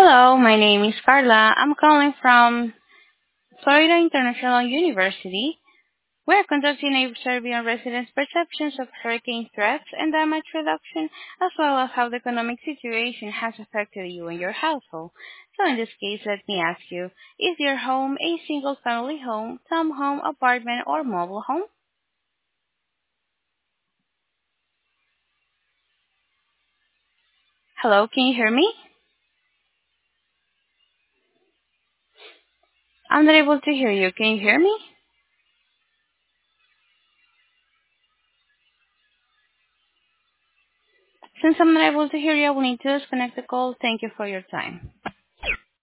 Hello, my name is Carla. I'm calling from Florida International University. We're conducting a survey on residents' perceptions of hurricane threats and damage reduction, as well as how the economic situation has affected you and your household. So in this case, let me ask you, is your home a single-family home, townhome, apartment, or mobile home? Hello, can you hear me? I'm not able to hear you. Can you hear me? Since I'm not able to hear you, I will need to disconnect the call. Thank you for your time.